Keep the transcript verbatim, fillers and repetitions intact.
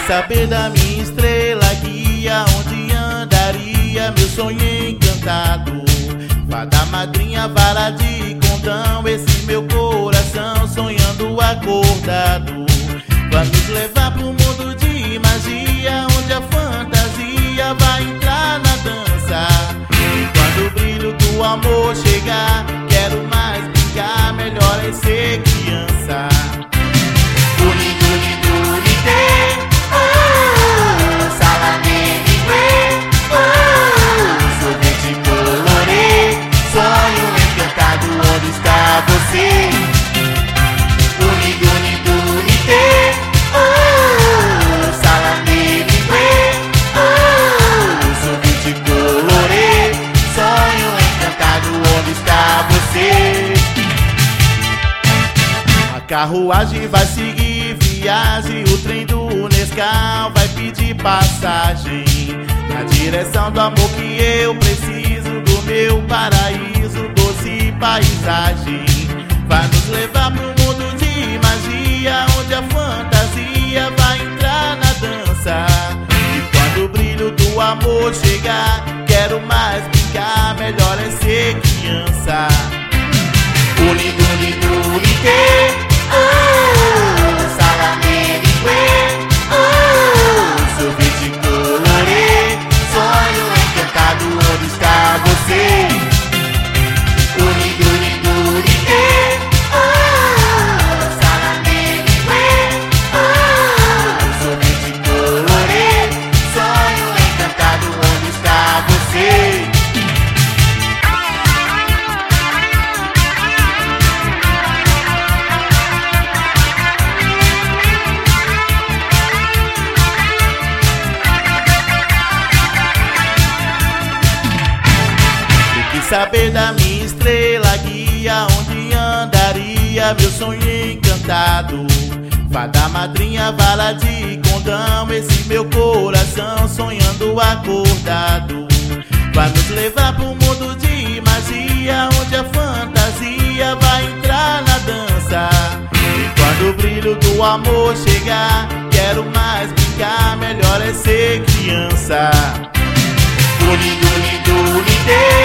Saber da minha estrela guia, onde andaria meu sonho encantado. Fada madrinha, vara de condão, esse meu coração sonhando acordado. Vai nos levar pro mundo de magia, onde a fantasia vai entrar na dança. E quando o brilho do amor chegar, quero mais brincar, melhor é ser criança. Onde está você? Unidunidunité, oh, salamé-lingué, oh, sorvete colorê, sonho encantado, onde está você? A carruagem vai seguir viagem, o trem do Nescau vai pedir passagem, na direção do amor que eu preciso, do meu paraíso, doce paisagem. Vai nos levar pro mundo de magia, onde a fantasia vai entrar na dança. E quando o brilho do amor chegar, quero mais brincar, melhor é ser criança. Unidunidunité, oh, salamé-lingué, oh, sorvete colorê, sonho encantado, onde está você? Unidunidunité, oh, salamé-lingué, oh, sorvete colorê, sonho encantado, onde está você? Saber da minha estrela guia, onde andaria meu sonho encantado. Fada madrinha, vara de condão, esse meu coração sonhando acordado. Vai nos levar pro mundo de magia, onde a fantasia vai entrar na dança. E quando o brilho do amor chegar, quero mais brincar, melhor é ser criança. Unidunidunité,